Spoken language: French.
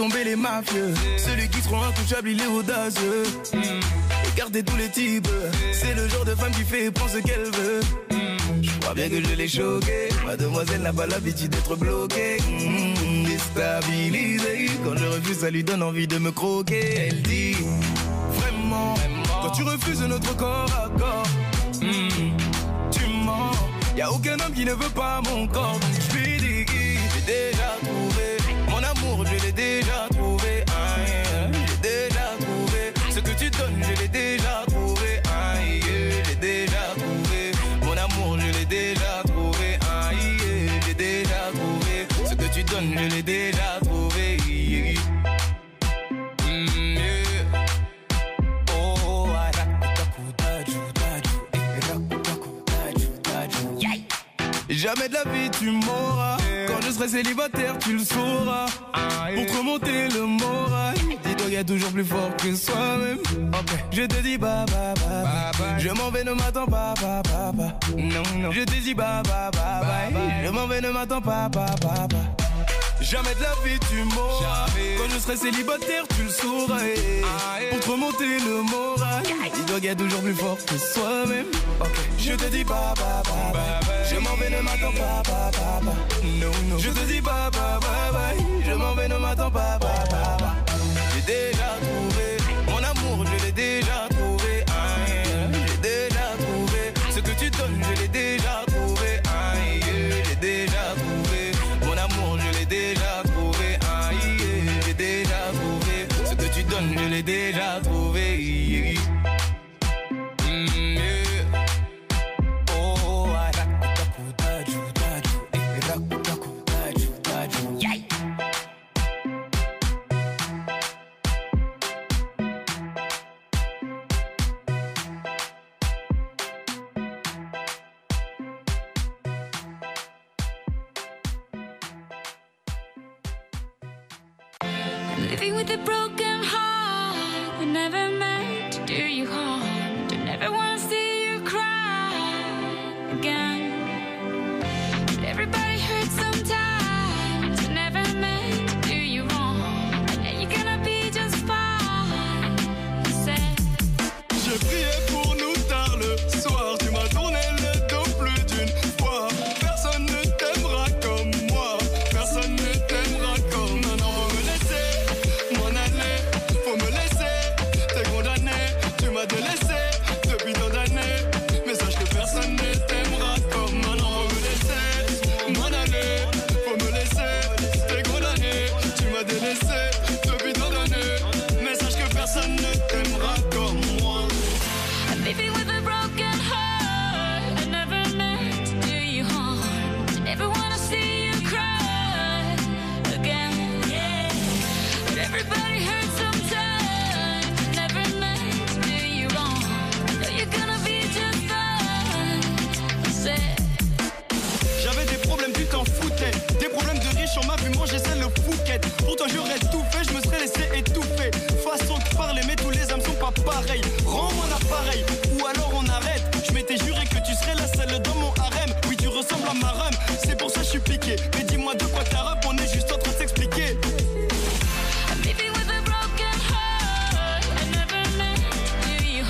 tomber les mafieux. Celui qui sera intouchable, il est audacieux. Écartez tous les types. C'est le genre de femme qui fait et prend ce qu'elle veut. Je crois bien que je l'ai choquée. Mademoiselle n'a pas l'habitude d'être bloquée. Déstabilisée. Quand je refuse, ça lui donne envie de me croquer. Elle dit vraiment, quand tu refuses notre corps à corps, tu mens. Y'a aucun homme qui ne veut pas mon corps. Donc je lui dis que j'ai déjà trouvé mon amour, je l'ai déjà trouvé. J'ai déjà trouvé ce que tu donnes, je l'ai déjà trouvé. J'ai déjà trouvé mon amour, je l'ai déjà trouvé. J'ai déjà trouvé ce que tu donnes, je l'ai déjà trouvé. Jamais de la vie tu m'auras. Quand je serai célibataire tu le sauras. Pour te remonter le moral, dis-toi qu'il y a toujours plus fort que soi-même. Je te dis bye bye bye bye. Je m'en vais, ne m'attends pas bye bye bye. Non non. Je te dis bye bye bye bye. Je m'en vais, ne m'attends pas bye bye bye. Jamais de la vie tu m'auras. Quand je serai célibataire tu le sauras. Pour te remonter le moral, dis-toi qu'il y a toujours plus fort que soi-même. Je te dis bye bye bye bye. Je m'en vais, ne m'attends pas bye bye bye. Non non. Je te dis bye bye bye bye. Je m'en vais, ne m'attends pas bye bye bye. J'ai déjà trouvé mon amour, je l'ai déjà trouvé. J'ai déjà trouvé ce que tu donnes, je l'ai déjà trouvé. J'ai déjà trouvé mon amour, je l'ai déjà trouvé. J'ai déjà trouvé ce que tu donnes, je l'ai déjà trouvé. Living with a broken heart, we never meant to do you harm. Don't ever wanna see you cry again. But everybody hurts sometimes, we never meant to do you wrong. And you're gonna be just fine. Je priais pour nous tard le soir, tu m'as tourné le dos plus d'une fois. Personne ne t'aimera comme moi, personne ne t'aimera comme non, non, faut me laisser m'en aller, faut me laisser, t'es condamné, tu m'as délaissé depuis tant d'années, mais sache que personne ne t'aimera comme non, non, faut me laisser m'en aller, faut me laisser, t'es condamné, tu m'as délaissé depuis tant d'années, mais sache que personne ne t'aimera comme moi. Living with a broken heart, I never meant to do you harm. Never wanna see you cry again. But everybody hurts sometimes, never meant to do you wrong. Know you're gonna be just fine. J'avais des problèmes, tu t'en foutais. Des problèmes de riches, on m'a vu manger celle le fouquet. Pourtant j'aurais tout fait, je me serais laissé étouffer. Façon de parler, mais tous les hommes sont pas pareils. Rends-moi l'appareil, ou alors on arrête. Je m'étais juré que tu serais la seule dans mon harem. Oui, tu ressembles à ma rhum, c'est pour ça que je suis piqué. Mais dis-moi de